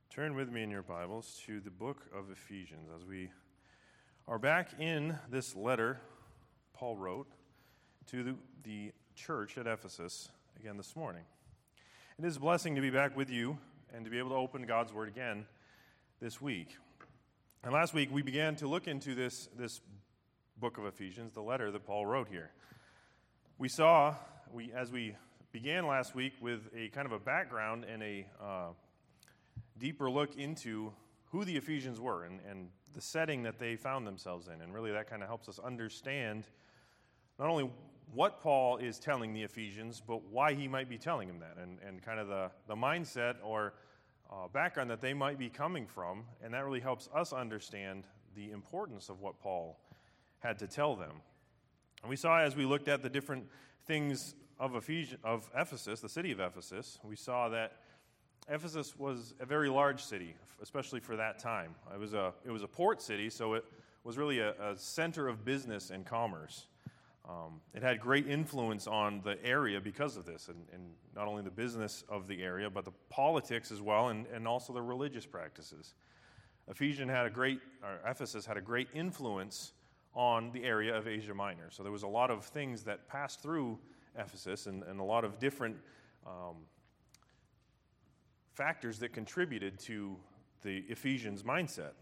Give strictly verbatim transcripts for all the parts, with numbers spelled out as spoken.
Turn with me in your Bibles to the book of Ephesians as we are back in this letter Paul wrote to the, the church at Ephesus again this morning. It is a blessing to be back with you and to be able to open God's Word again this week. And last week we began to look into this, this book of Ephesians, the letter that Paul wrote here. We saw, we as we began last week with a kind of a background and a uh, deeper look into who the Ephesians were and, and the setting that they found themselves in. And really that kind of helps us understand not only what Paul is telling the Ephesians, but why he might be telling them that, and, and kind of the, the mindset or uh, background that they might be coming from. And that really helps us understand the importance of what Paul had to tell them. And we saw as we looked at the different things of, Ephes- of Ephesus, the city of Ephesus, we saw that Ephesus was a very large city, especially for that time. It was a it was a port city, so it was really a, a center of business and commerce. Um, it had great influence on the area because of this, and, and not only the business of the area, but the politics as well, and, and also the religious practices. Ephesians had a great, or Ephesus had a great influence on the area of Asia Minor. So there was a lot of things that passed through Ephesus, and, and a lot of different um, factors that contributed to the Ephesians mindset.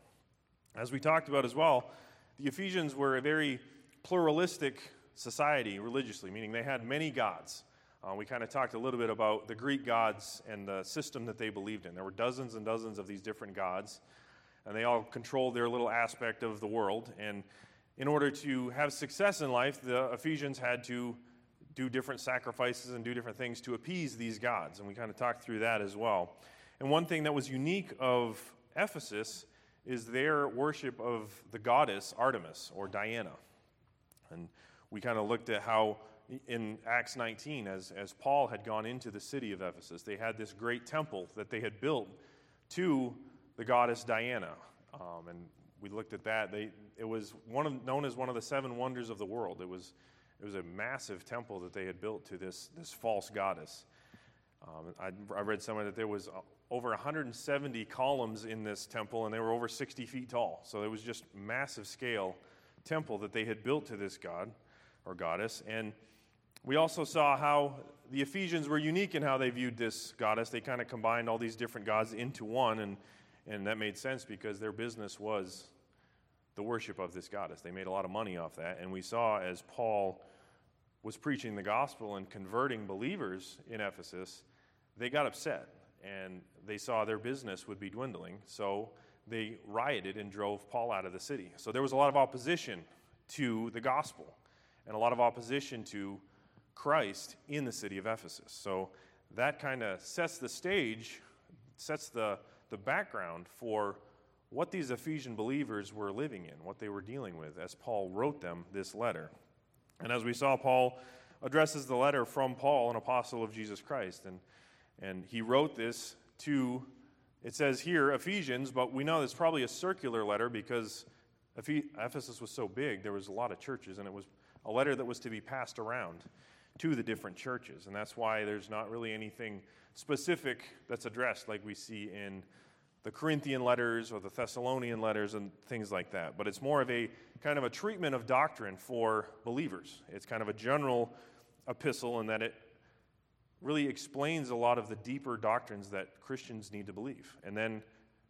As we talked about as well, the Ephesians were a very pluralistic society religiously, meaning they had many gods. Uh, we kind of talked a little bit about the Greek gods and the system that they believed in. There were dozens and dozens of these different gods, and they all controlled their little aspect of the world. And in order to have success in life, the Ephesians had to do different sacrifices and do different things to appease these gods, and we kind of talked through that as well. And one thing that was unique of Ephesus is their worship of the goddess Artemis, or Diana. And we kind of looked at how in Acts nineteen, as, as Paul had gone into the city of Ephesus, they had this great temple that they had built to the goddess Diana. Um, and we looked at that. They, it was one of, known as one of the seven wonders of the world. It was It was a massive temple that they had built to this, this false goddess. Um, I, I read somewhere that there was over one hundred seventy columns in this temple, and they were over sixty feet tall. So it was just massive scale temple that they had built to this god or goddess. And we also saw how the Ephesians were unique in how they viewed this goddess. They kind of combined all these different gods into one, and, and that made sense because their business was the worship of this goddess. They made a lot of money off that. And we saw as Paul was preaching the gospel and converting believers in Ephesus, they got upset and they saw their business would be dwindling. So they rioted and drove Paul out of the city. So there was a lot of opposition to the gospel and a lot of opposition to Christ in the city of Ephesus. So that kind of sets the stage, sets the, the background for what these Ephesian believers were living in, what they were dealing with as Paul wrote them this letter. And as we saw, Paul addresses the letter from Paul, an apostle of Jesus Christ. And, and he wrote this to, it says here, Ephesians, but we know it's probably a circular letter because Ephesus was so big, there was a lot of churches, and it was a letter that was to be passed around to the different churches. And that's why there's not really anything specific that's addressed like we see in the Corinthian letters or the Thessalonian letters and things like that. But it's more of a kind of a treatment of doctrine for believers. It's kind of a general epistle in that it really explains a lot of the deeper doctrines that Christians need to believe. And then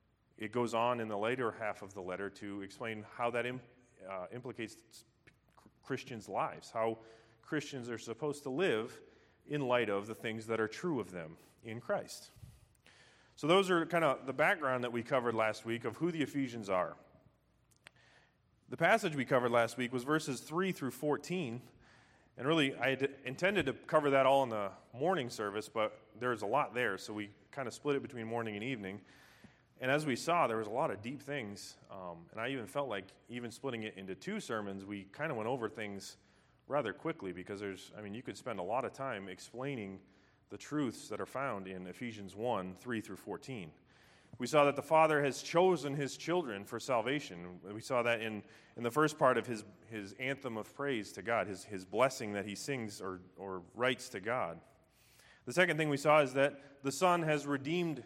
it goes on in the later half of the letter to explain how that imp, uh, implicates Christians' lives, how Christians are supposed to live in light of the things that are true of them in Christ. So those are kind of the background that we covered last week of who the Ephesians are. The passage we covered last week was verses three through fourteen. And really, I had intended to cover that all in the morning service, but there's a lot there, so we kind of split it between morning and evening. And as we saw, there was a lot of deep things. Um, and I even felt like even splitting it into two sermons, we kind of went over things rather quickly because there's, I mean, you could spend a lot of time explaining the truths that are found in Ephesians one, three through fourteen. We saw that the Father has chosen his children for salvation. We saw that in, in the first part of his, his anthem of praise to God, his, his blessing that he sings or, or writes to God. The second thing we saw is that the Son has redeemed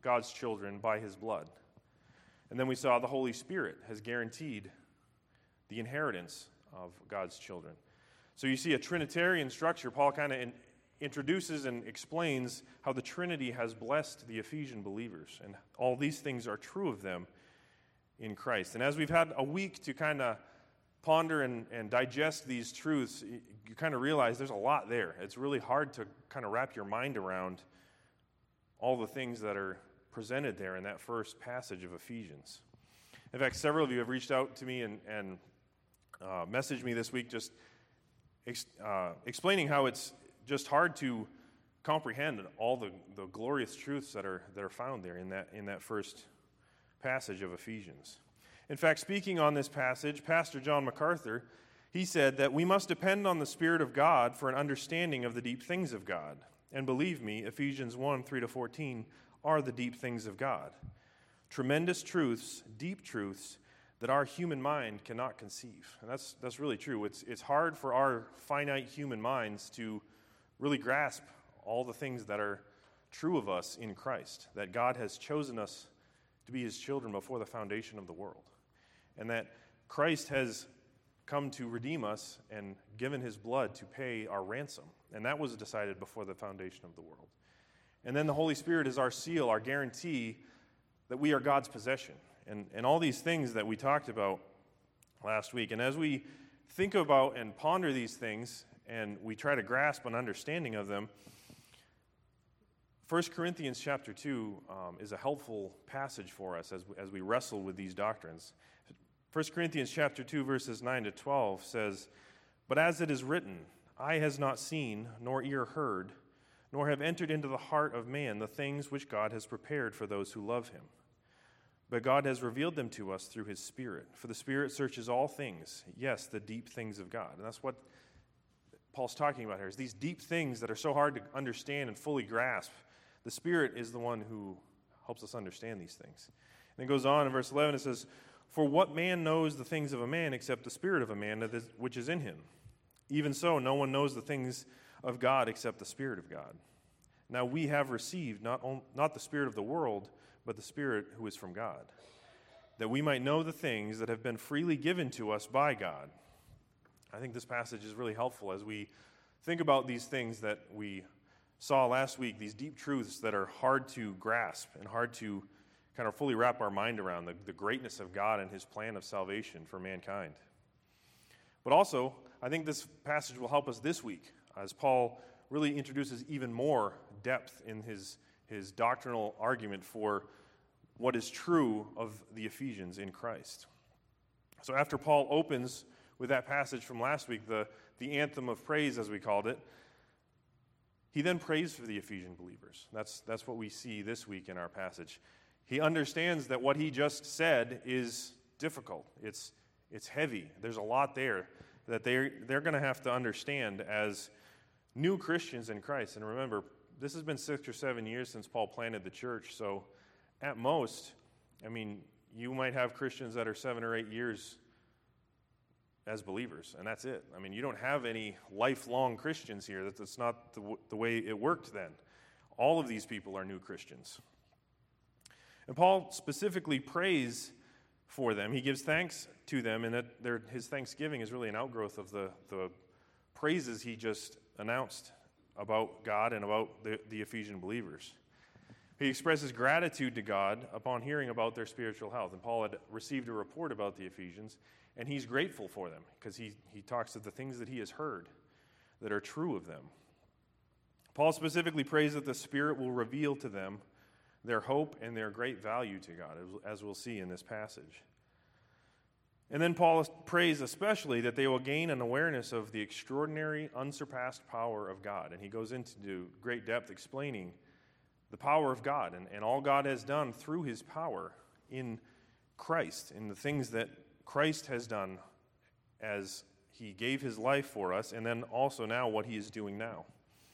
God's children by his blood. And then we saw the Holy Spirit has guaranteed the inheritance of God's children. So you see a Trinitarian structure. Paul kind of in, introduces and explains how the Trinity has blessed the Ephesian believers, and all these things are true of them in Christ. And as we've had a week to kind of ponder and, and digest these truths, you kind of realize there's a lot there. It's really hard to kind of wrap your mind around all the things that are presented there in that first passage of Ephesians. In fact, several of you have reached out to me and, and uh, messaged me this week just ex- uh, explaining how it's just hard to comprehend all the, the glorious truths that are that are found there in that in that first passage of Ephesians. In fact, speaking on this passage, Pastor John MacArthur, he said that we must depend on the Spirit of God for an understanding of the deep things of God. And believe me, Ephesians one, three to fourteen are the deep things of God. Tremendous truths, deep truths that our human mind cannot conceive. And that's that's really true. It's it's hard for our finite human minds to really grasp all the things that are true of us in Christ, that God has chosen us to be his children before the foundation of the world, and that Christ has come to redeem us and given his blood to pay our ransom. And that was decided before the foundation of the world. And then the Holy Spirit is our seal, our guarantee that we are God's possession. And, and all these things that we talked about last week. And as we think about and ponder these things, and we try to grasp an understanding of them, First Corinthians chapter two um, is a helpful passage for us as, as we wrestle with these doctrines. First Corinthians chapter two, verses nine to twelve says, "But as it is written, eye has not seen, nor ear heard, nor have entered into the heart of man the things which God has prepared for those who love him. But God has revealed them to us through his Spirit. For the Spirit searches all things, yes, the deep things of God." And that's what Paul's talking about here, is these deep things that are so hard to understand and fully grasp. The Spirit is the one who helps us understand these things. And it goes on in verse eleven, it says, "For what man knows the things of a man except the Spirit of a man that is, which is in him? Even so, no one knows the things of God except the Spirit of God. Now we have received not, on, not the spirit of the world, but the Spirit who is from God, that we might know the things that have been freely given to us by God." I think this passage is really helpful as we think about these things that we saw last week, these deep truths that are hard to grasp and hard to kind of fully wrap our mind around, the, the greatness of God and his plan of salvation for mankind. But also, I think this passage will help us this week as Paul really introduces even more depth in his, his doctrinal argument for what is true of the Ephesians in Christ. So after Paul opens with that passage from last week, the, the anthem of praise, as we called it, he then prays for the Ephesian believers. That's, that's what we see this week in our passage. He understands that what he just said is difficult. It's, it's heavy. There's a lot there that they're, they're going to have to understand as new Christians in Christ. And remember, this has been six or seven years since Paul planted the church. So at most, I mean, you might have Christians that are seven or eight years as believers, and that's it. I mean, you don't have any lifelong Christians here. That's not the, w- the way it worked then. All of these people are new Christians. And Paul specifically prays for them. He gives thanks to them, and that their, his thanksgiving is really an outgrowth of the, the praises he just announced about God and about the, the Ephesian believers. He expresses gratitude to God upon hearing about their spiritual health. And Paul had received a report about the Ephesians, and he's grateful for them because he, he talks of the things that he has heard that are true of them. Paul specifically prays that the Spirit will reveal to them their hope and their great value to God, as we'll see in this passage. And then Paul prays especially that they will gain an awareness of the extraordinary, unsurpassed power of God. And he goes into great depth explaining the power of God and, and all God has done through his power in Christ, in the things that Christ has done as he gave his life for us, and then also now what he is doing now.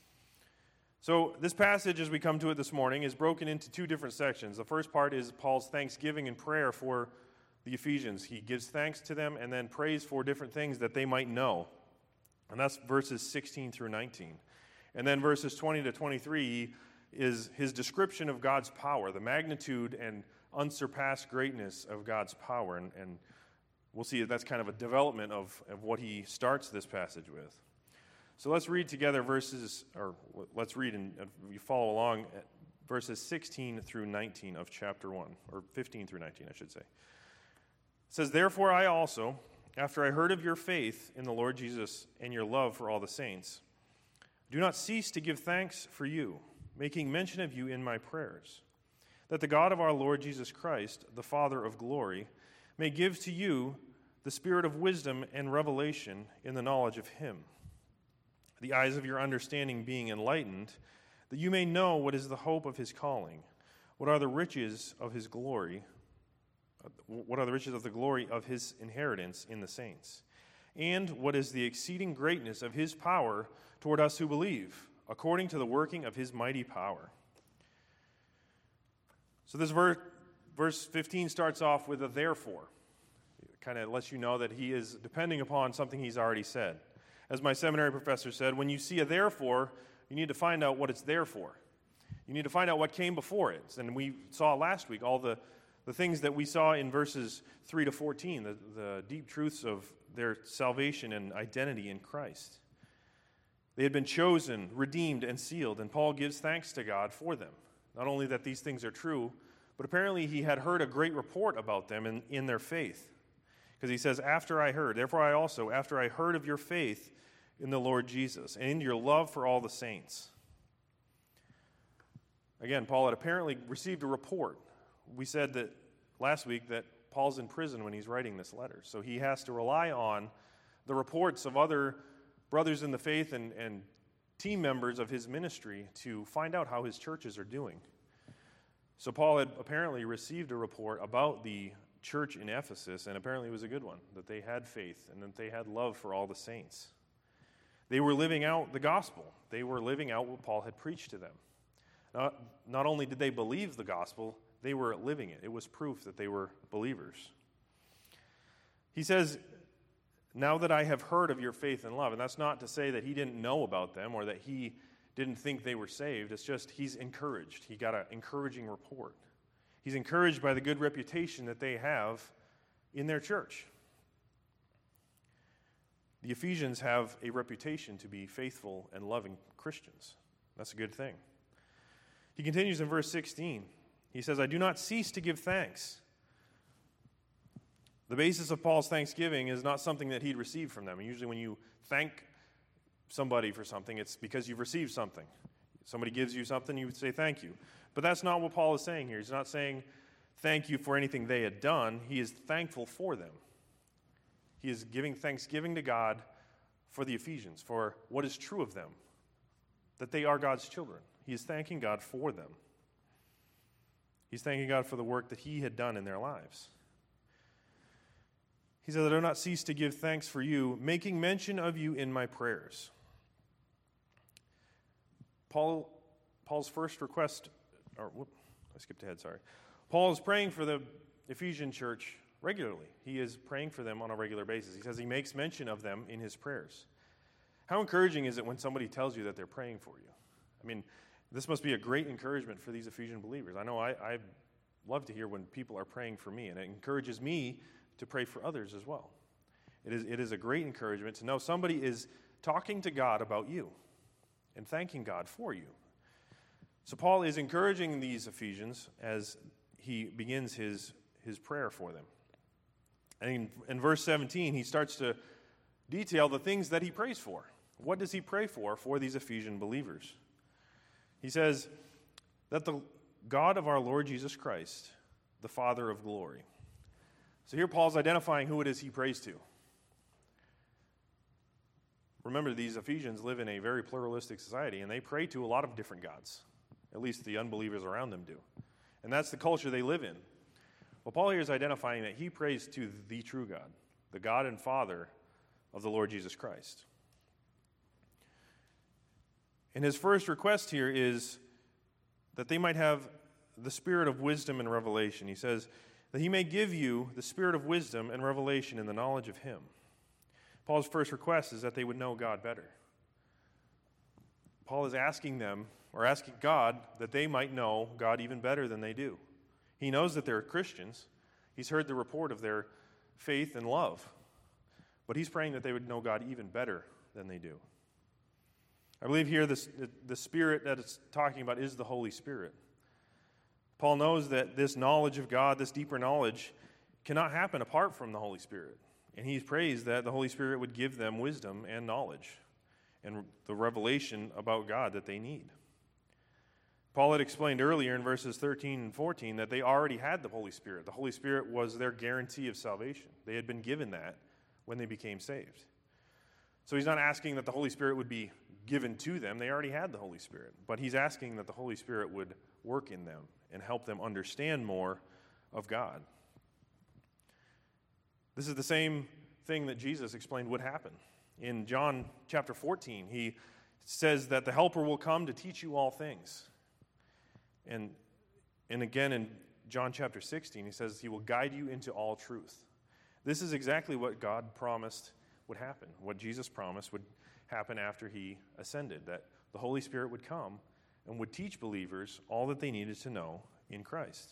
So this passage, as we come to it this morning, is broken into two different sections. The first part is Paul's thanksgiving and prayer for the Ephesians. He gives thanks to them and then prays for different things that they might know. And that's verses sixteen through nineteen. And then verses twenty to twenty-three, he is his description of God's power, the magnitude and unsurpassed greatness of God's power. And, and we'll see that that's kind of a development of, of what he starts this passage with. So let's read together verses, or let's read and you follow along at verses sixteen through nineteen of chapter one, or fifteen through nineteen, I should say. It says, "Therefore I also, after I heard of your faith in the Lord Jesus and your love for all the saints, do not cease to give thanks for you, making mention of you in my prayers, that the God of our Lord Jesus Christ, the Father of glory, may give to you the spirit of wisdom and revelation in the knowledge of him, the eyes of your understanding being enlightened, that you may know what is the hope of his calling, what are the riches of his glory, what are the riches of the glory of his inheritance in the saints, and what is the exceeding greatness of his power toward us who believe, according to the working of his mighty power." So this verse, verse fifteen starts off with a therefore. It kind of lets you know that he is depending upon something he's already said. As my seminary professor said, when you see a therefore, you need to find out what it's there for. You need to find out what came before it. And we saw last week all the, the things that we saw in verses three to fourteen, the, the deep truths of their salvation and identity in Christ. They had been chosen, redeemed, and sealed, and Paul gives thanks to God for them. Not only that these things are true, but apparently he had heard a great report about them in, in their faith. Because he says, "After I heard, therefore I also, after I heard of your faith in the Lord Jesus, and in your love for all the saints." Again, Paul had apparently received a report. We said that last week that Paul's in prison when he's writing this letter. So he has to rely on the reports of other brothers in the faith and, and team members of his ministry to find out how his churches are doing. So Paul had apparently received a report about the church in Ephesus, and apparently it was a good one, that they had faith and that they had love for all the saints. They were living out the gospel. They were living out what Paul had preached to them. Not, not only did they believe the gospel, they were living it. It was proof that they were believers. He says, "Now that I have heard of your faith and love," and that's not to say that he didn't know about them or that he didn't think they were saved. It's just he's encouraged. He got an encouraging report. He's encouraged by the good reputation that they have in their church. The Ephesians have a reputation to be faithful and loving Christians. That's a good thing. He continues in verse sixteen. He says, "I do not cease to give thanks." The basis of Paul's thanksgiving is not something that he'd received from them. Usually when you thank somebody for something, it's because you've received something. Somebody gives you something, you would say thank you. But that's not what Paul is saying here. He's not saying thank you for anything they had done. He is thankful for them. He is giving thanksgiving to God for the Ephesians, for what is true of them, that they are God's children. He is thanking God for them. He's thanking God for the work that he had done in their lives. He says, "I do not cease to give thanks for you, making mention of you in my prayers." Paul, Paul's first request, or whoop, I skipped ahead, sorry. Paul is praying for the Ephesian church regularly. He is praying for them on a regular basis. He says he makes mention of them in his prayers. How encouraging is it when somebody tells you that they're praying for you? I mean, this must be a great encouragement for these Ephesian believers. I know I, I love to hear when people are praying for me, and it encourages me to pray for others as well. It is, it is a great encouragement to know somebody is talking to God about you and thanking God for you. So Paul is encouraging these Ephesians as he begins his, his prayer for them. And in, in verse seventeen, he starts to detail the things that he prays for. What does he pray for for these Ephesian believers? He says that the God of our Lord Jesus Christ, the Father of glory. So here Paul's identifying who it is he prays to. Remember, these Ephesians live in a very pluralistic society, and they pray to a lot of different gods. At least the unbelievers around them do. And that's the culture they live in. Well, Paul here is identifying that he prays to the true God, the God and Father of the Lord Jesus Christ. And his first request here is that they might have the spirit of wisdom and revelation. He says that he may give you the spirit of wisdom and revelation in the knowledge of him. Paul's first request is that they would know God better. Paul is asking them or asking God that they might know God even better than they do. He knows that they're Christians. He's heard the report of their faith and love. But he's praying that they would know God even better than they do. I believe here this, the Spirit that it's talking about is the Holy Spirit. Paul knows that this knowledge of God, this deeper knowledge, cannot happen apart from the Holy Spirit. And he prays that the Holy Spirit would give them wisdom and knowledge and the revelation about God that they need. Paul had explained earlier in verses thirteen and fourteen that they already had the Holy Spirit. The Holy Spirit was their guarantee of salvation. They had been given that when they became saved. So he's not asking that the Holy Spirit would be given to them. They already had the Holy Spirit. But he's asking that the Holy Spirit would work in them and help them understand more of God. This is the same thing that Jesus explained would happen. In John chapter fourteen, he says that the Helper will come to teach you all things. And, and again in John chapter sixteen, he says he will guide you into all truth. This is exactly what God promised would happen, what Jesus promised would happen after he ascended, that the Holy Spirit would come and would teach believers all that they needed to know in Christ.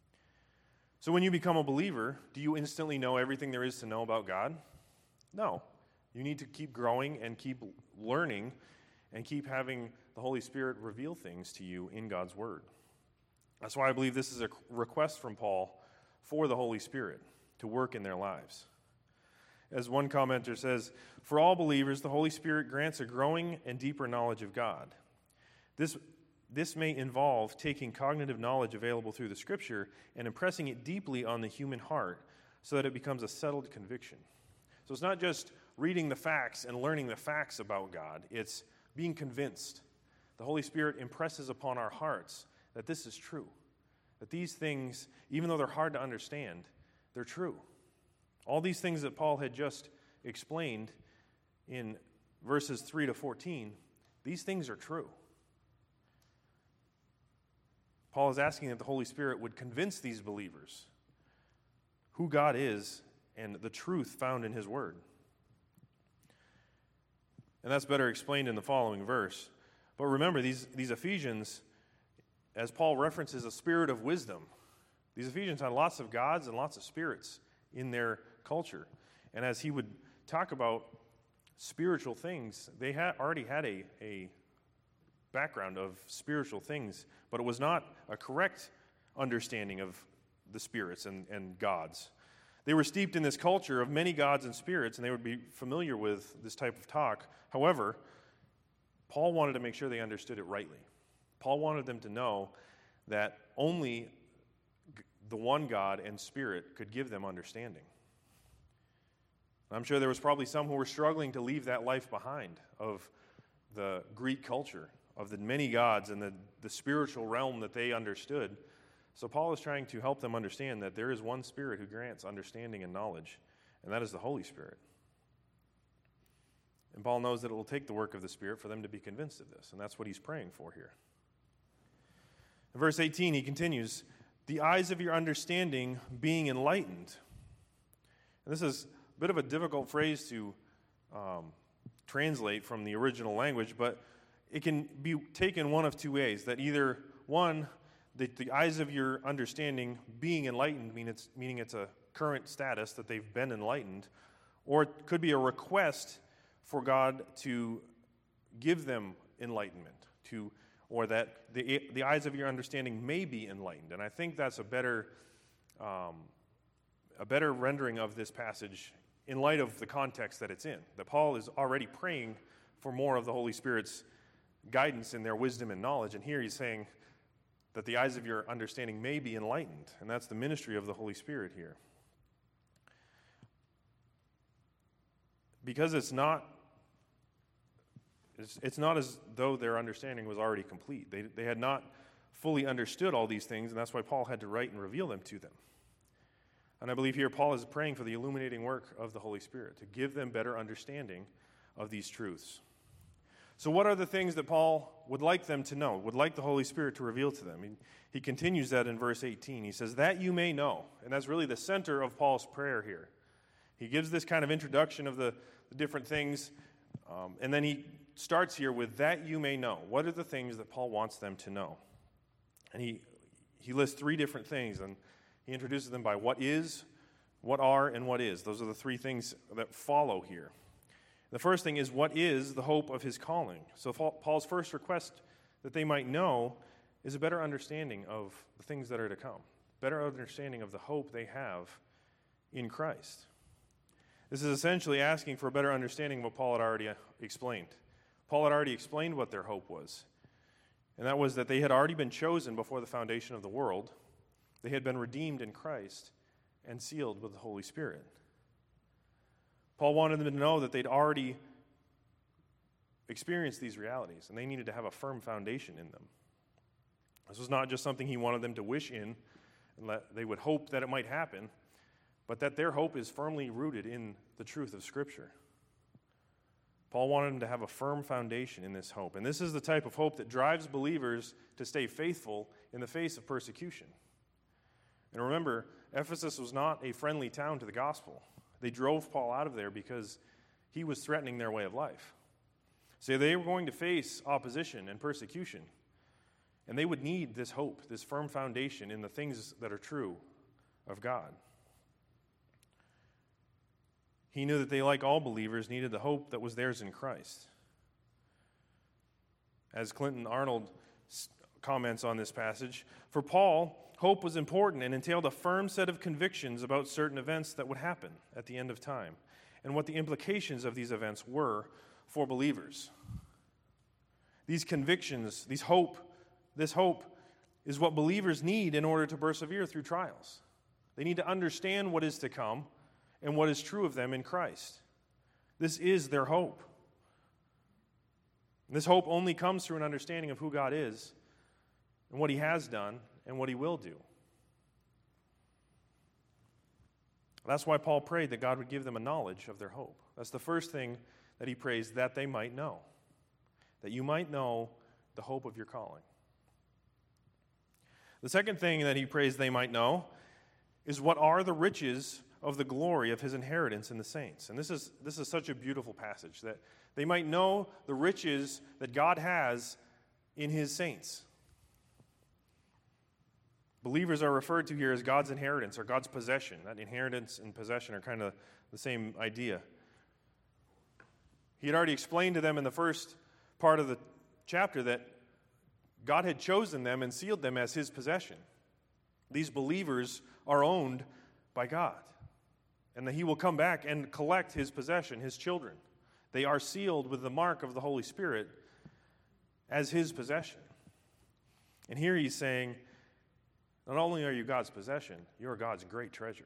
So when you become a believer, do you instantly know everything there is to know about God? No. You need to keep growing and keep learning and keep having the Holy Spirit reveal things to you in God's Word. That's why I believe this is a request from Paul for the Holy Spirit to work in their lives. As one commenter says, for all believers, the Holy Spirit grants a growing and deeper knowledge of God. This, this may involve taking cognitive knowledge available through the Scripture and impressing it deeply on the human heart so that it becomes a settled conviction. So it's not just reading the facts and learning the facts about God. It's being convinced. The Holy Spirit impresses upon our hearts that this is true, that these things, even though they're hard to understand, they're true. All these things that Paul had just explained in verses three to fourteen, these things are true. Paul is asking that the Holy Spirit would convince these believers who God is and the truth found in his Word. And that's better explained in the following verse. But remember, these, these Ephesians, as Paul references a spirit of wisdom, these Ephesians had lots of gods and lots of spirits in their culture. And as he would talk about spiritual things, they had already had a, a background of spiritual things, but it was not a correct understanding of the spirits and, and gods. They were steeped in this culture of many gods and spirits, and they would be familiar with this type of talk. However, Paul wanted to make sure they understood it rightly. Paul wanted them to know that only the one God and Spirit could give them understanding. I'm sure there was probably some who were struggling to leave that life behind of the Greek culture, of the many gods and the, the spiritual realm that they understood. So Paul is trying to help them understand that there is one Spirit who grants understanding and knowledge, and that is the Holy Spirit. And Paul knows that it will take the work of the Spirit for them to be convinced of this, and that's what he's praying for here. In verse eighteen, he continues, the eyes of your understanding being enlightened. And this is a bit of a difficult phrase to um, translate from the original language, but it can be taken one of two ways, that either, one, the, the eyes of your understanding being enlightened, mean it's, meaning it's a current status that they've been enlightened, or it could be a request for God to give them enlightenment, to or that the, the eyes of your understanding may be enlightened. And I think that's a better, um, a better rendering of this passage in light of the context that it's in. That Paul is already praying for more of the Holy Spirit's guidance in their wisdom and knowledge. And here he's saying that the eyes of your understanding may be enlightened. And that's the ministry of the Holy Spirit here. Because it's not It's, it's not as though their understanding was already complete. They, they had not fully understood all these things, and that's why Paul had to write and reveal them to them. And I believe here Paul is praying for the illuminating work of the Holy Spirit to give them better understanding of these truths. So what are the things that Paul would like them to know, would like the Holy Spirit to reveal to them? He, he continues that in verse eighteen. He says, that you may know. And that's really the center of Paul's prayer here. He gives this kind of introduction of the, the different things, um, and then he starts here with that you may know. What are the things that Paul wants them to know? And he, he lists three different things, and he introduces them by what is, what are, and what is. Those are the three things that follow here. The first thing is, what is the hope of his calling? So Paul's first request that they might know is a better understanding of the things that are to come, better understanding of the hope they have in Christ. This is essentially asking for a better understanding of what Paul had already explained. Paul had already explained what their hope was, and that was that they had already been chosen before the foundation of the world. They had been redeemed in Christ and sealed with the Holy Spirit. Paul wanted them to know that they'd already experienced these realities, and they needed to have a firm foundation in them. This was not just something he wanted them to wish in, and let, they would hope that it might happen, but that their hope is firmly rooted in the truth of Scripture. Paul wanted them to have a firm foundation in this hope, and this is the type of hope that drives believers to stay faithful in the face of persecution. And remember, Ephesus was not a friendly town to the gospel. They drove Paul out of there because he was threatening their way of life. So they were going to face opposition and persecution, and they would need this hope, this firm foundation in the things that are true of God. He knew that they, like all believers, needed the hope that was theirs in Christ. As Clinton Arnold comments on this passage, for Paul, hope was important and entailed a firm set of convictions about certain events that would happen at the end of time and what the implications of these events were for believers. These convictions, these hope, this hope is what believers need in order to persevere through trials. They need to understand what is to come and what is true of them in Christ. This is their hope. And this hope only comes through an understanding of who God is and what he has done and what he will do. That's why Paul prayed that God would give them a knowledge of their hope. That's the first thing that he prays, that they might know. That you might know the hope of your calling. The second thing that he prays they might know is what are the riches of the glory of his inheritance in the saints. And this is, this is such a beautiful passage, that they might know the riches that God has in his saints. Believers are referred to here as God's inheritance or God's possession. That inheritance and possession are kind of the same idea. He had already explained to them in the first part of the chapter that God had chosen them and sealed them as his possession. These believers are owned by God, and that he will come back and collect his possession, his children. They are sealed with the mark of the Holy Spirit as his possession. And here he's saying, not only are you God's possession, you are God's great treasure.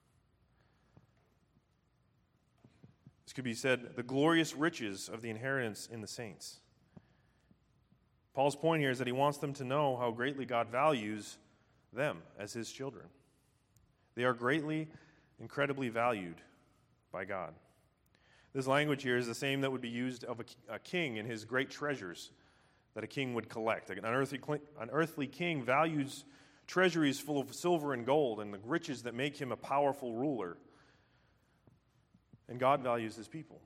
This could be said, the glorious riches of the inheritance in the saints. Paul's point here is that he wants them to know how greatly God values them as his children. They are greatly, incredibly valued by God. This language here is the same that would be used of a, a king and his great treasures that a king would collect. An earthly, an earthly king values treasuries full of silver and gold and the riches that make him a powerful ruler. And God values his people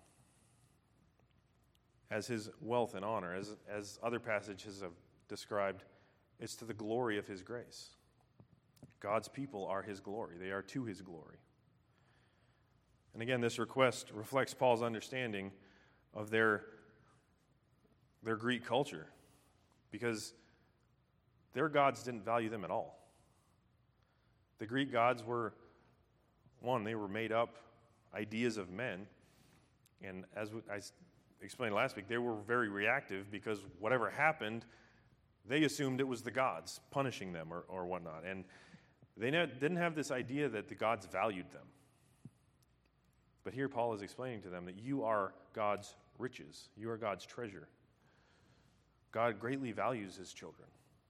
as his wealth and honor. As, as other passages have described, it's to the glory of his grace. God's people are his glory. They are to his glory. And again, this request reflects Paul's understanding of their, their Greek culture, because their gods didn't value them at all. The Greek gods were, one, they were made up ideas of men, and as I explained last week, they were very reactive because whatever happened, they assumed it was the gods punishing them or, or whatnot, and they didn't have this idea that the gods valued them. But here Paul is explaining to them that you are God's riches. You are God's treasure. God greatly values his children.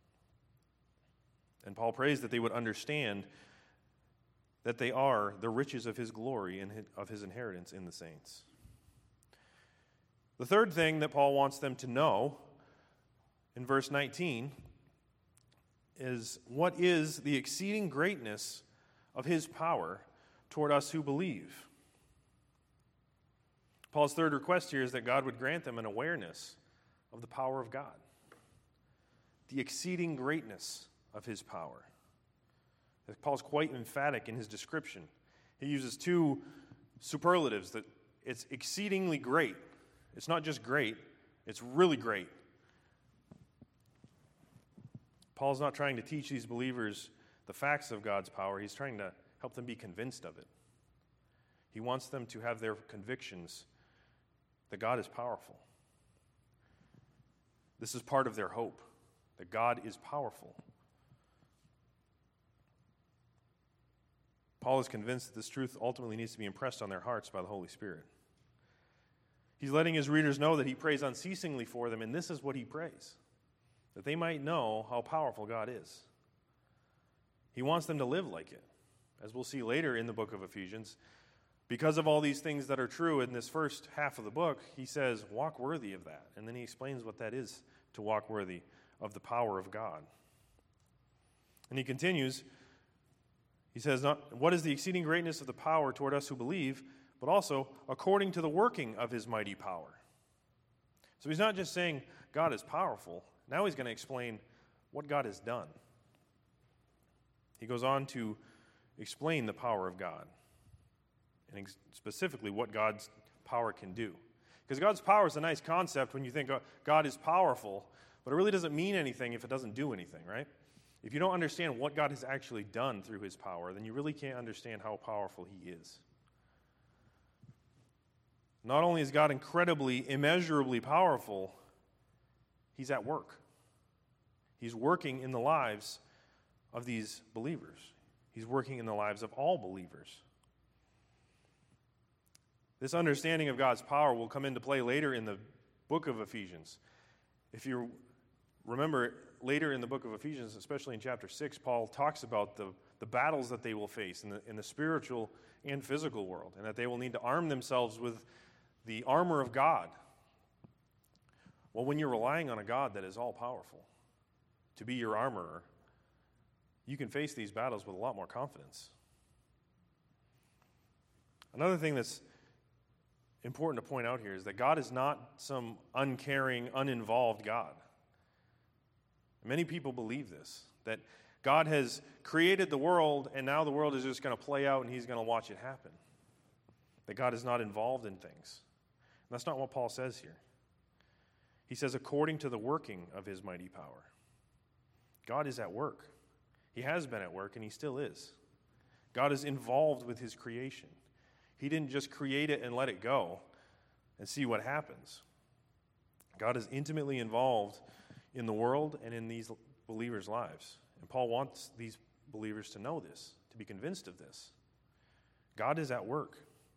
And Paul prays that they would understand that they are the riches of his glory and of his inheritance in the saints. The third thing that Paul wants them to know in verse nineteen is what is the exceeding greatness of his power toward us who believe. Paul's third request here is that God would grant them an awareness of the power of God, the exceeding greatness of his power. Paul's quite emphatic in his description. He uses two superlatives that it's exceedingly great. It's not just great, it's really great. Paul's not trying to teach these believers the facts of God's power. He's trying to help them be convinced of it. He wants them to have their convictions that God is powerful. This is part of their hope, that God is powerful. Paul is convinced that this truth ultimately needs to be impressed on their hearts by the Holy Spirit. He's letting his readers know that he prays unceasingly for them, and this is what he prays, that they might know how powerful God is. He wants them to live like it. As we'll see later in the book of Ephesians, because of all these things that are true in this first half of the book, he says, walk worthy of that. And then he explains what that is, to walk worthy of the power of God. And he continues, he says, not, what is the exceeding greatness of the power toward us who believe, but also according to the working of his mighty power. So he's not just saying God is powerful. Now he's going to explain what God has done. He goes on to explain the power of God, and specifically what God's power can do. Because God's power is a nice concept when you think God is powerful, but it really doesn't mean anything if it doesn't do anything, right? If you don't understand what God has actually done through his power, then you really can't understand how powerful he is. Not only is God incredibly, immeasurably powerful, he's at work. He's working in the lives of these believers. He's working in the lives of all believers. This understanding of God's power will come into play later in the book of Ephesians. If you remember, later in the book of Ephesians, especially in chapter six, Paul talks about the, the battles that they will face in the, in the spiritual and physical world, and that they will need to arm themselves with the armor of God. Well, when you're relying on a God that is all-powerful to be your armorer, you can face these battles with a lot more confidence. Another thing that's important to point out here is that God is not some uncaring, uninvolved God. Many people believe this, that God has created the world and now the world is just going to play out and he's going to watch it happen. That God is not involved in things. And that's not what Paul says here. He says, according to the working of his mighty power. God is at work. He has been at work and he still is. God is involved with his creation. He didn't just create it and let it go and see what happens. God is intimately involved in the world and in these believers' lives. And Paul wants these believers to know this, to be convinced of this. God is at work.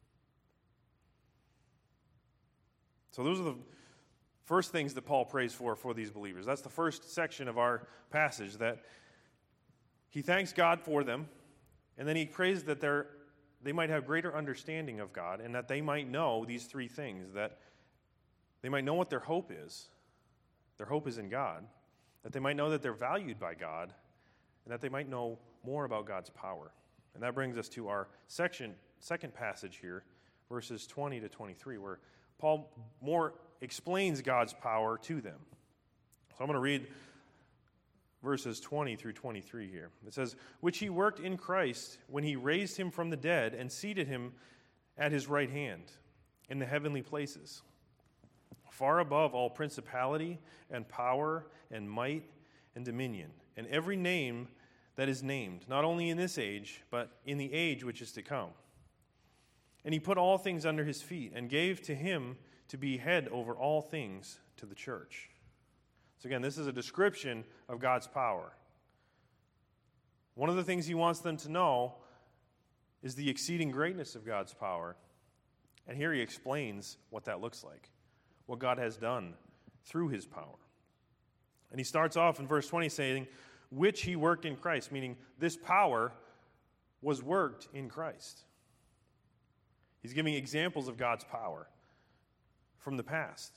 So those are the first things that Paul prays for for these believers. That's the first section of our passage, that he thanks God for them, and then he prays that they're, they might have greater understanding of God, and that they might know these three things, that they might know what their hope is. Their hope is in God, that they might know that they're valued by God, and that they might know more about God's power. And that brings us to our section, second passage here, verses twenty to twenty-three, where Paul more explains God's power to them. So I'm going to read verses twenty through twenty-three here. It says, which he worked in Christ when he raised him from the dead and seated him at his right hand in the heavenly places, far above all principality and power and might and dominion, and every name that is named, not only in this age, but in the age which is to come. And he put all things under his feet and gave to him to be head over all things to the church. So again, this is a description of God's power. One of the things he wants them to know is the exceeding greatness of God's power. And here he explains what that looks like, what God has done through his power. And he starts off in verse twenty saying, which he worked in Christ, meaning this power was worked in Christ. He's giving examples of God's power from the past.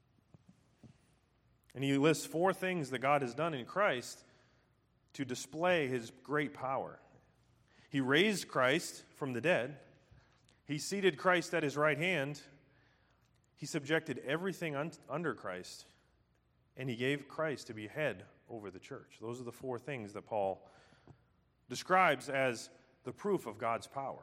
And he lists four things that God has done in Christ to display his great power. He raised Christ from the dead. He seated Christ at his right hand he subjected everything un- under Christ, and he gave Christ to be head over the church. Those are the four things that Paul describes as the proof of God's power.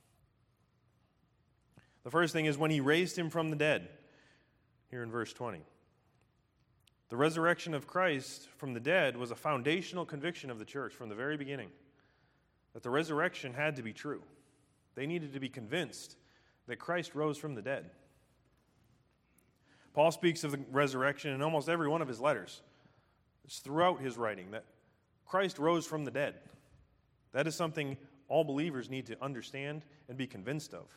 The first thing is when he raised him from the dead, here in verse twenty. The resurrection of Christ from the dead was a foundational conviction of the church from the very beginning, that the resurrection had to be true. They needed to be convinced that Christ rose from the dead. Paul speaks of the resurrection in almost every one of his letters. It's throughout his writing that Christ rose from the dead. That is something all believers need to understand and be convinced of.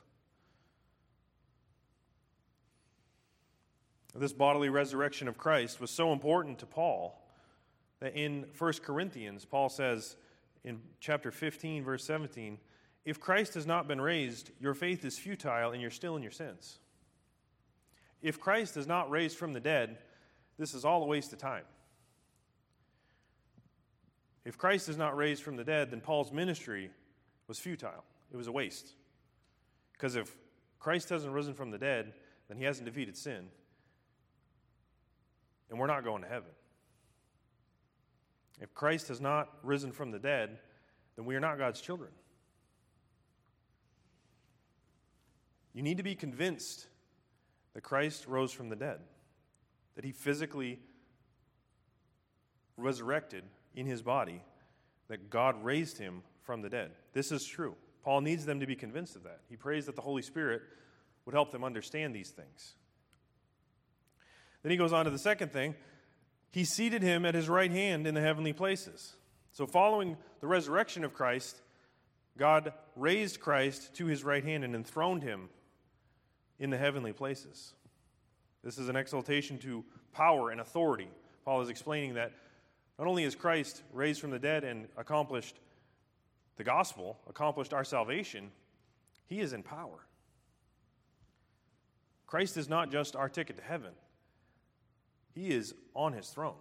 This bodily resurrection of Christ was so important to Paul that in First Corinthians, Paul says in chapter fifteen, verse seventeen, if Christ has not been raised, your faith is futile and you're still in your sins. If Christ is not raised from the dead, this is all a waste of time. If Christ is not raised from the dead, then Paul's ministry was futile. It was a waste. Because if Christ hasn't risen from the dead, then he hasn't defeated sin. And we're not going to heaven. If Christ has not risen from the dead, then we are not God's children. You need to be convinced that Christ rose from the dead, that he physically resurrected in his body, that God raised him from the dead. This is true. Paul needs them to be convinced of that. He prays that the Holy Spirit would help them understand these things. Then he goes on to the second thing. He seated him at his right hand in the heavenly places. So following the resurrection of Christ, God raised Christ to his right hand and enthroned him in the heavenly places. This is an exaltation to power and authority. Paul is explaining that not only is Christ raised from the dead and accomplished the gospel, accomplished our salvation, he is in power. Christ is not just our ticket to heaven. He is on his throne.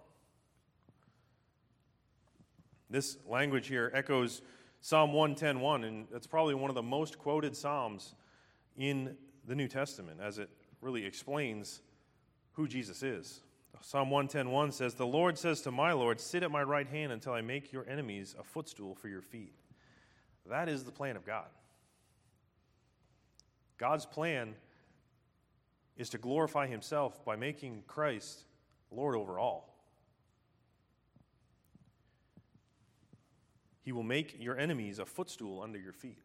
This language here echoes Psalm one ten one, and it's probably one of the most quoted psalms in the New Testament, as it really explains who Jesus is. Psalm one ten one says, "The Lord says to my Lord, sit at my right hand until I make your enemies a footstool for your feet." That is the plan of God. God's plan is to glorify himself by making Christ Lord over all. He will make your enemies a footstool under your feet.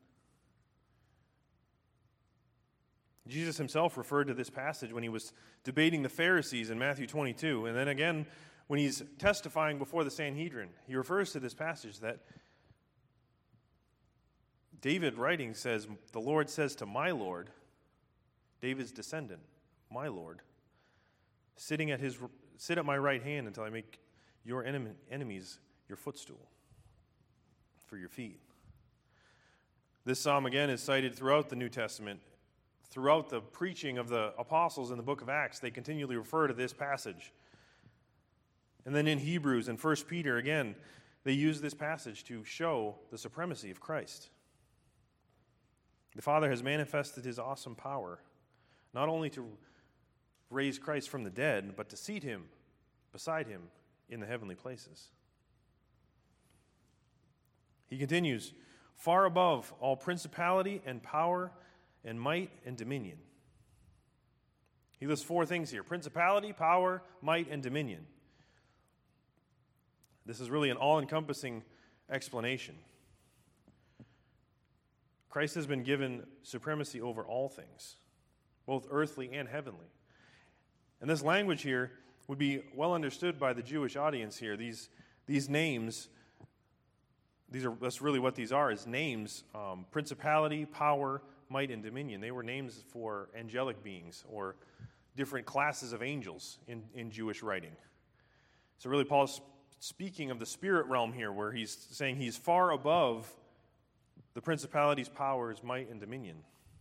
Jesus himself referred to this passage when he was debating the Pharisees in Matthew twenty-two. And then again, when he's testifying before the Sanhedrin, he refers to this passage that David writing says, "The Lord says to my Lord," David's descendant, "my Lord, sitting at his sit at my right hand until I make your enemy, enemies your footstool for your feet." This psalm again is cited throughout the New Testament. Throughout the preaching of the apostles in the book of Acts, they continually refer to this passage. And then in Hebrews and First Peter, again, they use this passage to show the supremacy of Christ. The Father has manifested his awesome power, not only to raise Christ from the dead, but to seat him beside him in the heavenly places. He continues, "Far above all principality and power and might and dominion." He lists four things here: principality, power, might, and dominion. This is really an all-encompassing explanation. Christ has been given supremacy over all things, both earthly and heavenly. And this language here would be well understood by the Jewish audience here. These, these names, these are that's really what these are, is names, um, principality, power, might, and dominion. They were names for angelic beings or different classes of angels in, in Jewish writing. So really Paul's speaking of the spirit realm here, where he's saying he's far above the principalities, powers, might, and dominion.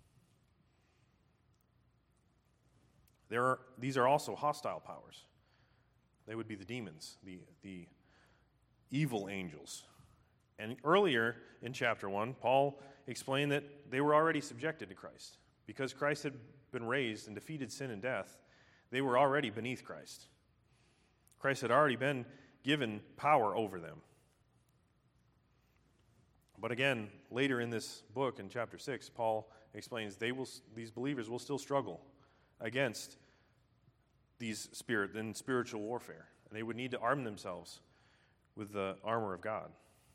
There are, these are also hostile powers. They would be the demons, the, the evil angels. And earlier in chapter one, Paul explained that they were already subjected to Christ. Because Christ had been raised and defeated sin and death, they were already beneath Christ. Christ had already been given power over them. But again, later in this book, in chapter six, Paul explains they will, these believers will still struggle against these spirit and spiritual warfare. And they would need to arm themselves with the armor of God.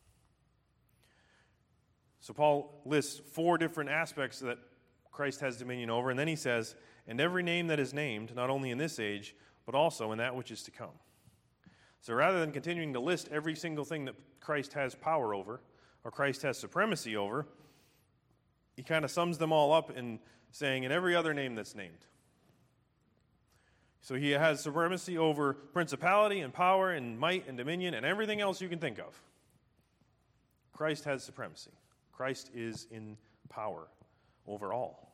So Paul lists four different aspects that Christ has dominion over, and then he says, and every name that is named, not only in this age, but also in that which is to come. So rather than continuing to list every single thing that Christ has power over, or Christ has supremacy over, he kind of sums them all up in saying, in every other name that's named. So he has supremacy over principality and power and might and dominion and everything else you can think of. Christ has supremacy. Christ is in power over all.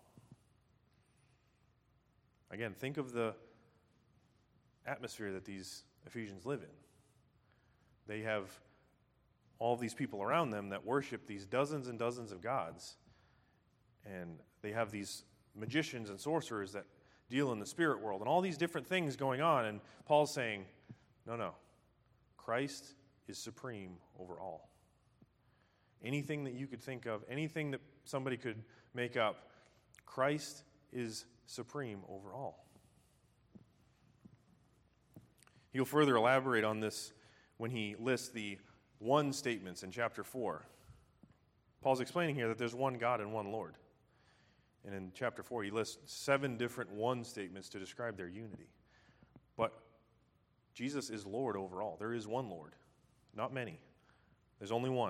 Again, think of the atmosphere that these Ephesians live in. They have all of these people around them that worship these dozens and dozens of gods. And they have these magicians and sorcerers that deal in the spirit world and all these different things going on. And Paul's saying, no, no. Christ is supreme over all. Anything that you could think of, anything that somebody could make up, Christ is supreme over all. He'll further elaborate on this when he lists the one statements in chapter four. Paul's explaining here that there's one God and one Lord. And in chapter four, he lists seven different one statements to describe their unity. But Jesus is Lord over all. There is one Lord, not many. There's only one.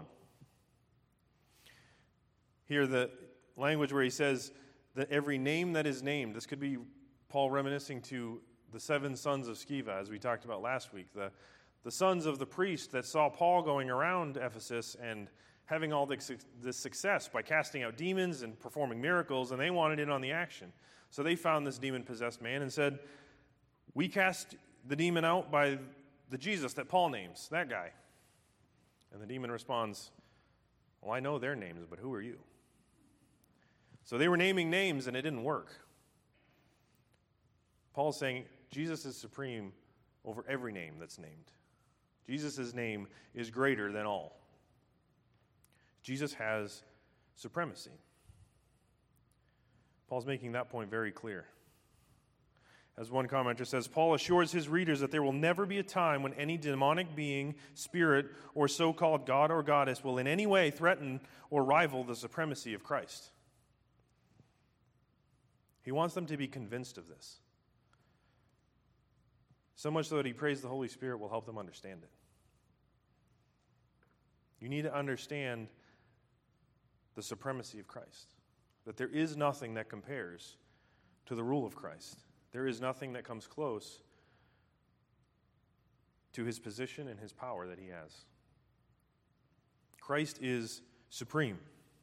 Here, the language where he says that every name that is named, this could be Paul reminiscing to the seven sons of Sceva, as we talked about last week, the, the sons of the priest that saw Paul going around Ephesus and having all this success by casting out demons and performing miracles, and they wanted in on the action. So they found this demon-possessed man and said, we cast the demon out by the Jesus that Paul names, that guy. And the demon responds, well, I know their names, but who are you? So they were naming names, and it didn't work. Paul's saying Jesus is supreme over every name that's named. Jesus' name is greater than all. Jesus has supremacy. Paul's making that point very clear. As one commenter says, Paul assures his readers that there will never be a time when any demonic being, spirit, or so-called god or goddess will in any way threaten or rival the supremacy of Christ. He wants them to be convinced of this. So much so that he prays the Holy Spirit will help them understand it. You need to understand the supremacy of Christ. That there is nothing that compares to the rule of Christ. There is nothing that comes close to his position and his power that he has. Christ is supreme.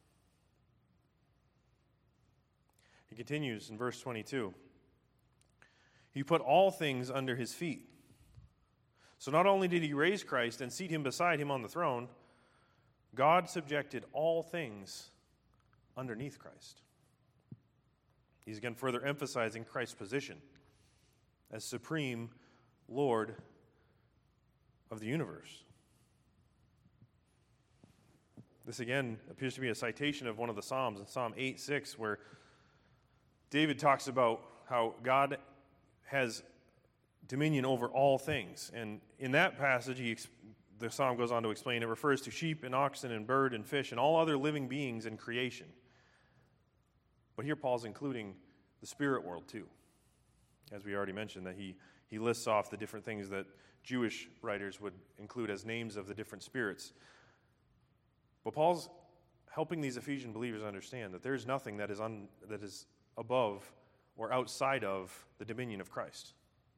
He continues in verse twenty-two. He put all things under his feet. So not only did he raise Christ and seat him beside him on the throne, God subjected all things underneath Christ. He's again further emphasizing Christ's position as supreme Lord of the universe. This again appears to be a citation of one of the Psalms in Psalm eight six, where David talks about how God has dominion over all things. And in that passage, he, the psalm goes on to explain it refers to sheep and oxen and bird and fish and all other living beings in creation. But here Paul's including the spirit world too. As we already mentioned, that he, he lists off the different things that Jewish writers would include as names of the different spirits. But Paul's helping these Ephesian believers understand that there's nothing that is, un, that is above or outside of the dominion of Christ.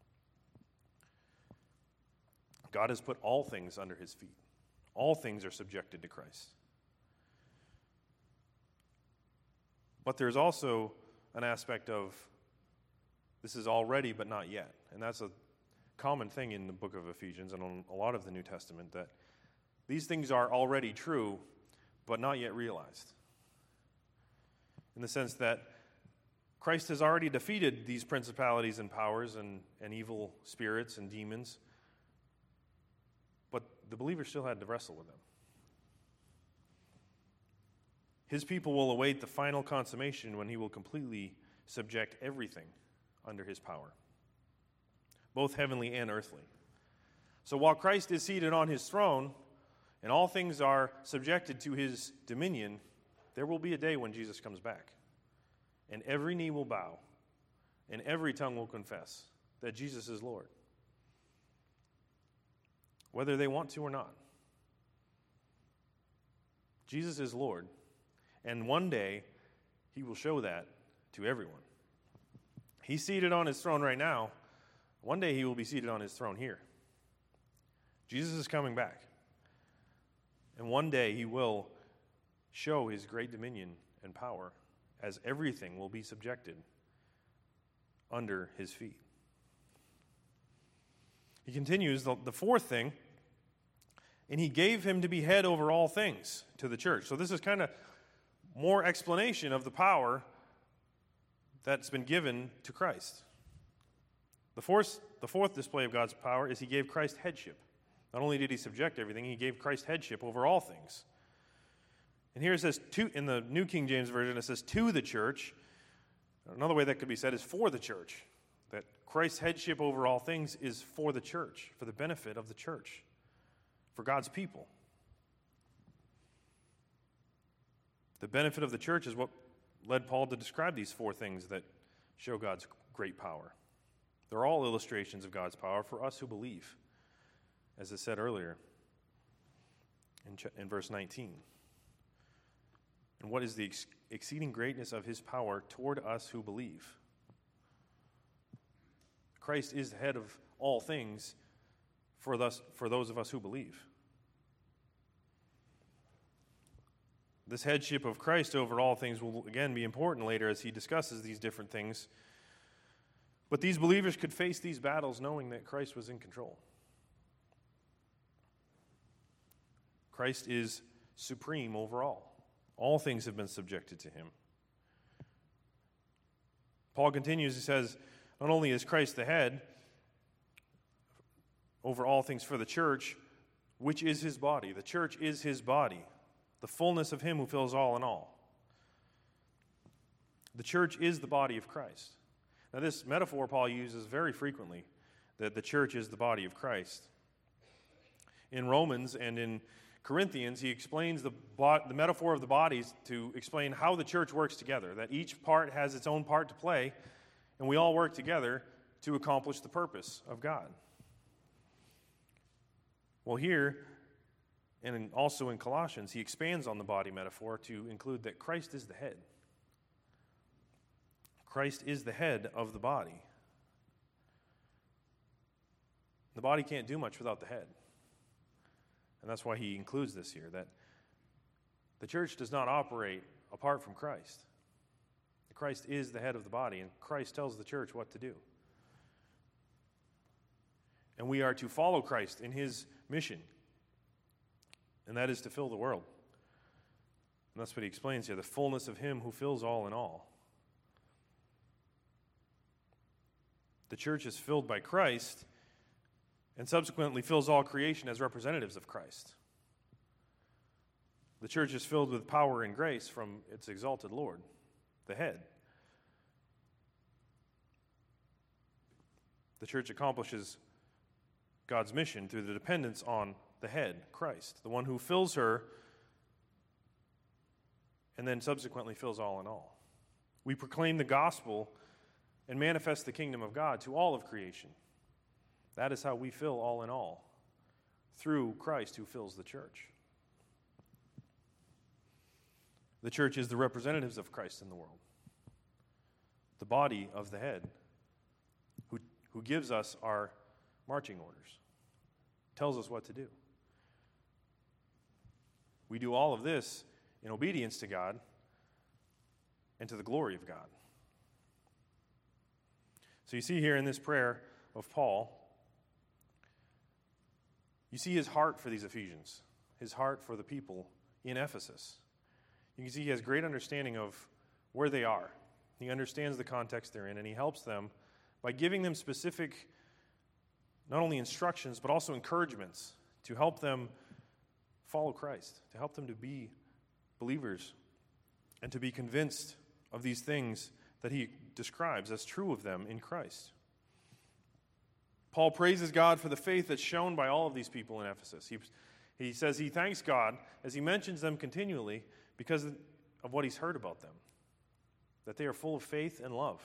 God has put all things under his feet. All things are subjected to Christ. But there's also an aspect of this is already but not yet. And that's a common thing in the book of Ephesians and on a lot of the New Testament, that these things are already true but not yet realized. In the sense that Christ has already defeated these principalities and powers and, and evil spirits and demons, but the believers still had to wrestle with them. His people will await the final consummation when he will completely subject everything under his power, both heavenly and earthly. So while Christ is seated on his throne and all things are subjected to his dominion, there will be a day when Jesus comes back, and every knee will bow and every tongue will confess that Jesus is Lord, whether they want to or not. Jesus is Lord, and one day he will show that to everyone. He's seated on his throne right now. One day he will be seated on his throne here. Jesus is coming back, and one day he will show his great dominion and power, as everything will be subjected under his feet. He continues, the, the fourth thing, and he gave him to be head over all things to the church. So this is kind of more explanation of the power that's been given to Christ. The fourth, the fourth display of God's power is he gave Christ headship. Not only did he subject everything, he gave Christ headship over all things. And here it says, to, in the New King James Version, it says to the church. Another way that could be said is for the church. That Christ's headship over all things is for the church, for the benefit of the church, for God's people. The benefit of the church is what led Paul to describe these four things that show God's great power. They're all illustrations of God's power for us who believe, as I said earlier in, ch- in verse nineteen. And what is the ex- exceeding greatness of his power toward us who believe? Christ is the head of all things for, thus, for those of us who believe. This headship of Christ over all things will again be important later as he discusses these different things. But these believers could face these battles knowing that Christ was in control. Christ is supreme over all. All things have been subjected to him. Paul continues, he says, not only is Christ the head over all things for the church, which is his body. The church is his body, the fullness of him who fills all in all. The church is the body of Christ. Now, this metaphor Paul uses very frequently, that the church is the body of Christ. In Romans and in Corinthians, he explains the, the metaphor of the bodies to explain how the church works together, that each part has its own part to play, and we all work together to accomplish the purpose of God. Well, here, and in, also in Colossians, he expands on the body metaphor to include that Christ is the head. Christ is the head of the body. The body can't do much without the head. And that's why he includes this here, that the church does not operate apart from Christ. Christ is the head of the body, and Christ tells the church what to do. And we are to follow Christ in his mission, and that is to fill the world. And that's what he explains here, the fullness of him who fills all in all. The church is filled by Christ, and subsequently fills all creation as representatives of Christ. The church is filled with power and grace from its exalted Lord, the head. The church accomplishes God's mission through the dependence on the head, Christ, the one who fills her and then subsequently fills all in all. We proclaim the gospel and manifest the kingdom of God to all of creation. That is how we fill all in all, through Christ who fills the church. The church is the representatives of Christ in the world, the body of the head, who, who gives us our marching orders, tells us what to do. We do all of this in obedience to God and to the glory of God. So you see here in this prayer of Paul, you see his heart for these Ephesians, his heart for the people in Ephesus. You can see he has great understanding of where they are He understands the context they're in, and he helps them by giving them specific, not only instructions, but also encouragements to help them follow Christ, to help them to be believers, and to be convinced of these things that he describes as true of them in Christ. Paul praises God for the faith that's shown by all of these people in Ephesus. He, he says he thanks God as he mentions them continually because of what he's heard about them, that they are full of faith and love.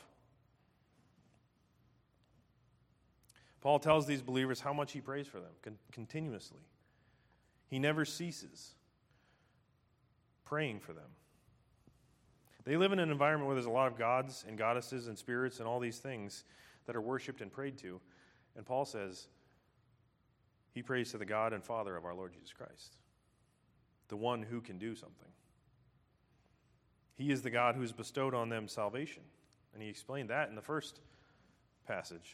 Paul tells these believers how much he prays for them con- continuously. He never ceases praying for them. They live in an environment where there's a lot of gods and goddesses and spirits and all these things that are worshipped and prayed to. And Paul says he prays to the God and Father of our Lord Jesus Christ, the one who can do something. He is the God who's bestowed on them salvation. And he explained that in the first passage.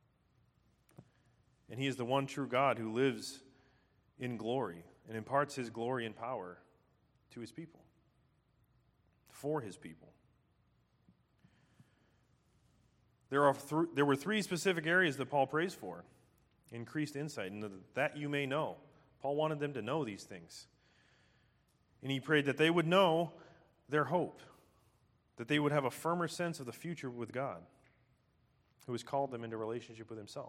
And he is the one true God who lives in glory and imparts his glory and power to his people, for his people. There are th- there were three specific areas that Paul prays for. Increased insight, and that you may know. Paul wanted them to know these things. And he prayed that they would know their hope, that they would have a firmer sense of the future with God, who has called them into relationship with himself.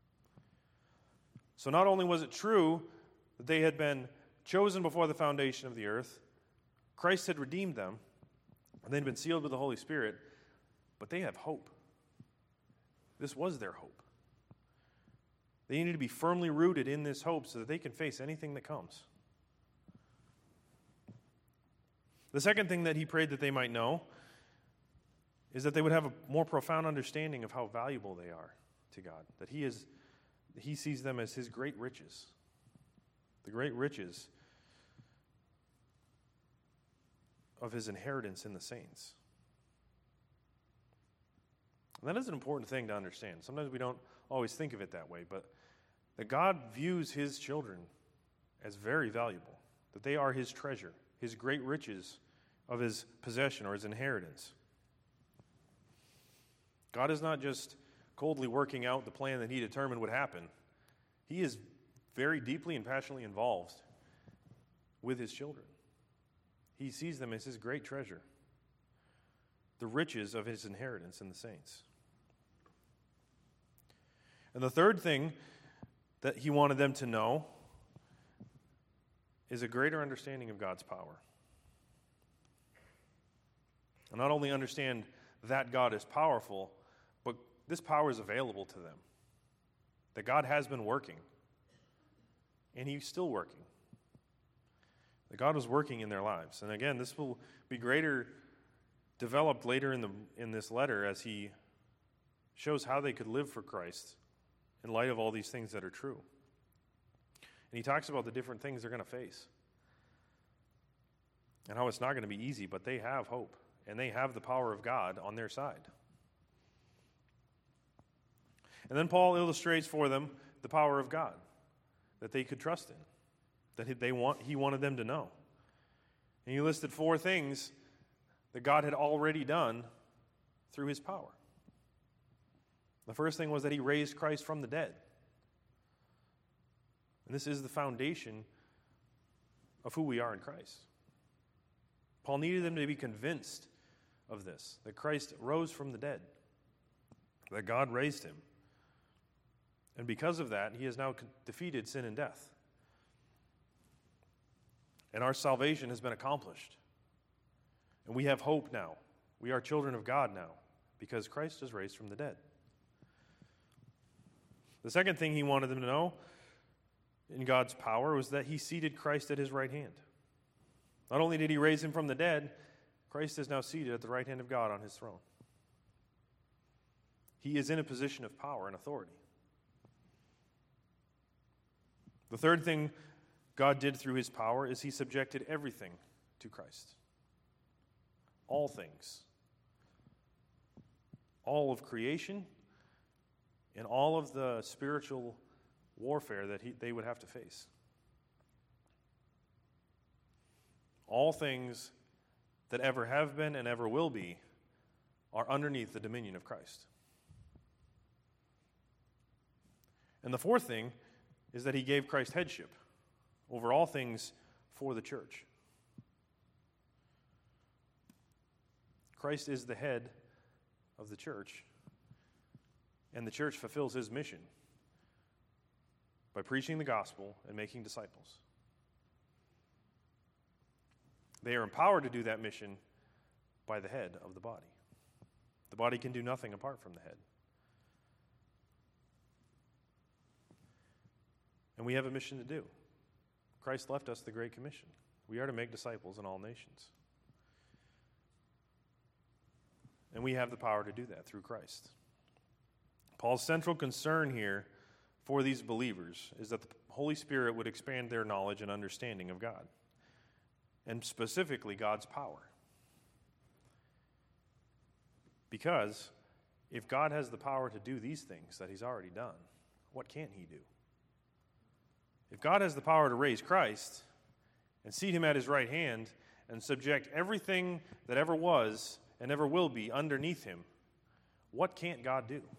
So not only was it true that they had been chosen before the foundation of the earth, Christ had redeemed them, and they'd been sealed with the Holy Spirit, but they have hope. This was their hope. They need to be firmly rooted in this hope so that they can face anything that comes. The second thing that he prayed that they might know is that they would have a more profound understanding of how valuable they are to God, that he is he sees them as his great riches, the great riches of his inheritance in the saints. And that is an important thing to understand. Sometimes we don't always think of it that way, but that God views his children as very valuable, that they are his treasure, his great riches of his possession or his inheritance. God is not just coldly working out the plan that he determined would happen. He is very deeply and passionately involved with his children. He sees them as his great treasure, the riches of his inheritance in the saints. And the third thing that he wanted them to know is a greater understanding of God's power. And not only understand that God is powerful, but this power is available to them. That God has been working, and he's still working. That God was working in their lives. And again, this will be greater developed later in the in this letter as he shows how they could live for Christ in light of all these things that are true. And he talks about the different things they're going to face and how it's not going to be easy, but they have hope, and they have the power of God on their side. And then Paul illustrates for them the power of God that they could trust in, that they want, he wanted them to know. And he listed four things that God had already done through his power. The first thing was that he raised Christ from the dead. And this is the foundation of who we are in Christ. Paul needed them to be convinced of this, that Christ rose from the dead, that God raised him. And because of that, he has now defeated sin and death. And our salvation has been accomplished. And we have hope now. We are children of God now because Christ is raised from the dead. The second thing he wanted them to know in God's power was that he seated Christ at his right hand. Not only did he raise him from the dead, Christ is now seated at the right hand of God on his throne. He is in a position of power and authority. The third thing God did through his power is he subjected everything to Christ. All things. All of creation and all of the spiritual warfare that he, they would have to face. All things that ever have been and ever will be are underneath the dominion of Christ. And the fourth thing is that he gave Christ headship over all things for the church. Christ is the head of the church, and the church fulfills his mission by preaching the gospel and making disciples. They are empowered to do that mission by the head of the body. The body can do nothing apart from the head. And we have a mission to do. Christ left us the Great Commission. We are to make disciples in all nations. And we have the power to do that through Christ. Paul's central concern here for these believers is that the Holy Spirit would expand their knowledge and understanding of God, and specifically God's power. Because if God has the power to do these things that he's already done, what can't he do? If God has the power to raise Christ and seat him at his right hand and subject everything that ever was and ever will be underneath him, what can't God do?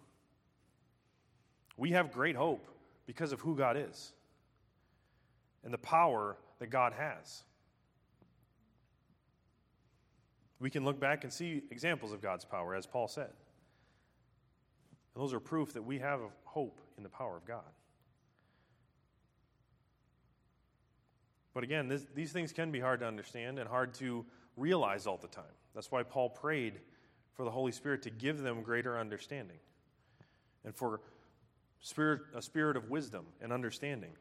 We have great hope because of who God is and the power that God has. We can look back and see examples of God's power, as Paul said. And those are proof that we have hope in the power of God. But again, this, these things can be hard to understand and hard to realize all the time. That's why Paul prayed for the Holy Spirit to give them greater understanding and for spirit, a spirit of wisdom and understanding.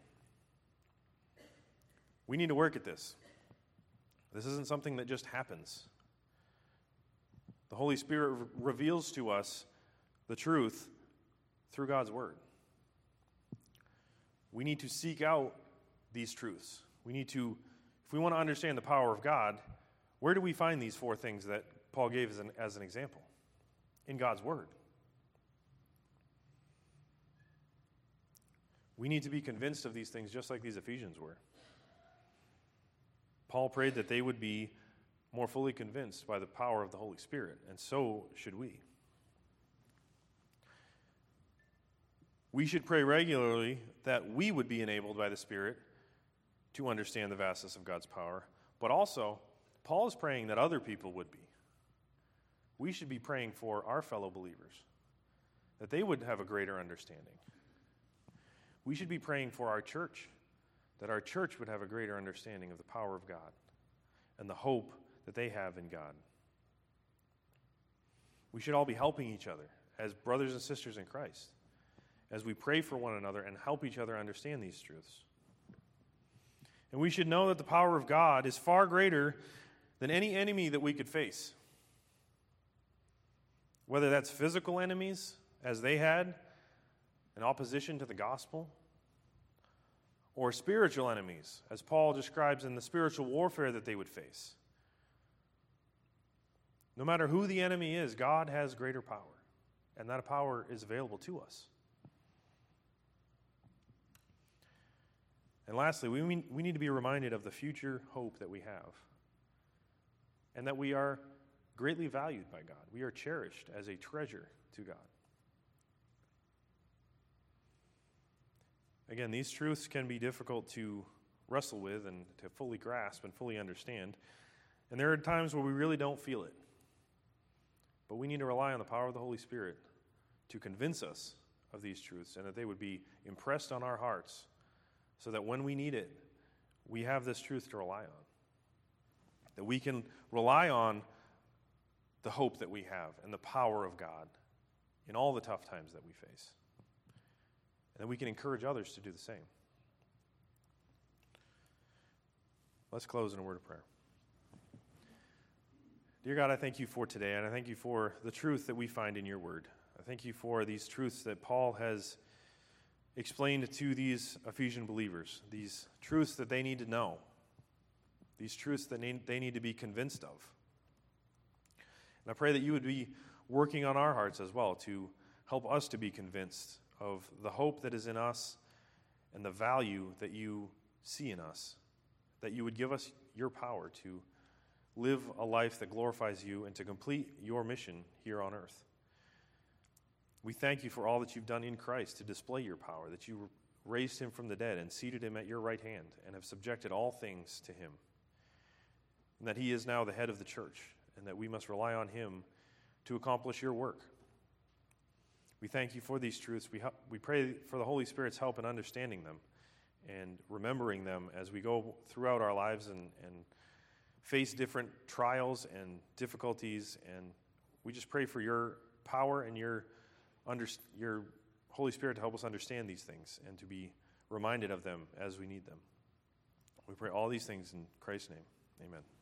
We need to work at this. This isn't something that just happens. The Holy Spirit re- reveals to us the truth through God's Word. We need to seek out these truths. We need to, if we want to understand the power of God, where do we find these four things that Paul gave as an, as an example? In God's Word. We need to be convinced of these things just like these Ephesians were. Paul prayed that they would be more fully convinced by the power of the Holy Spirit, and so should we. We should pray regularly that we would be enabled by the Spirit to understand the vastness of God's power, but also, Paul is praying that other people would be. We should be praying for our fellow believers, that they would have a greater understanding. We should be praying for our church, that our church would have a greater understanding of the power of God and the hope that they have in God. We should all be helping each other as brothers and sisters in Christ, as we pray for one another and help each other understand these truths. And we should know that the power of God is far greater than any enemy that we could face. Whether that's physical enemies, as they had, in opposition to the gospel, or spiritual enemies, as Paul describes in the spiritual warfare that they would face. No matter who the enemy is, God has greater power, and that power is available to us. And lastly, we, mean, we need to be reminded of the future hope that we have, and that we are greatly valued by God. We are cherished as a treasure to God. Again, these truths can be difficult to wrestle with and to fully grasp and fully understand. And there are times where we really don't feel it. But we need to rely on the power of the Holy Spirit to convince us of these truths and that they would be impressed on our hearts so that when we need it, we have this truth to rely on. That we can rely on the hope that we have and the power of God in all the tough times that we face. And that we can encourage others to do the same. Let's close in a word of prayer. Dear God, I thank you for today, and I thank you for the truth that we find in your word. I thank you for these truths that Paul has explained to these Ephesian believers, these truths that they need to know, these truths that they need to be convinced of. And I pray that you would be working on our hearts as well to help us to be convinced of the hope that is in us and the value that you see in us, that you would give us your power to live a life that glorifies you and to complete your mission here on earth. We thank you for all that you've done in Christ to display your power, that you raised him from the dead and seated him at your right hand and have subjected all things to him, and that he is now the head of the church, and that we must rely on him to accomplish your work. We thank you for these truths. We, we pray for the Holy Spirit's help in understanding them and remembering them as we go throughout our lives and, and face different trials and difficulties. And we just pray for your power and your, under, your Holy Spirit to help us understand these things and to be reminded of them as we need them. We pray all these things in Christ's name. Amen.